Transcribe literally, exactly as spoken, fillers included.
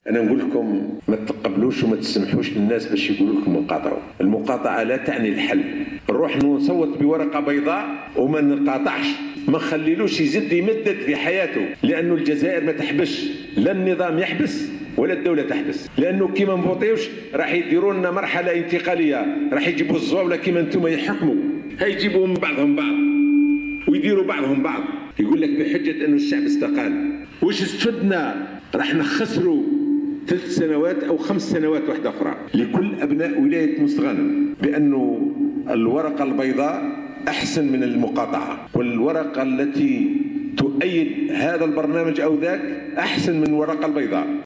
أنا نقول لكم ما تقبلوش وما تسمحوش للناس باش يقولوا لكم نقاطعوا. المقاطعة لا تعني الحل. نروح نصوت بورقة بيضاء وما نقاطعش، ما نخليلوش يزيد يمدد في حياته، لأنه الجزائر ما تحبش، لا النظام يحبس ولا الدولة تحبس، لأنه كي ما نفوطيوش راح يديروا لنا مرحلة انتقالية، راح يجيبوا الزواولة كيما انتم يحكموا، هيجيبوا من بعضهم بعض ويديروا بعضهم بعض. يقول لك بحجة أنه الشعب استقال. وش استفدنا؟ راح نخسروا ثلاث سنوات أو خمس سنوات واحدة أخرى لكل أبناء ولاية مستغانم، بأنه الورقة البيضاء أحسن من المقاطعة، والورقة التي تؤيد هذا البرنامج أو ذاك أحسن من الورقة البيضاء.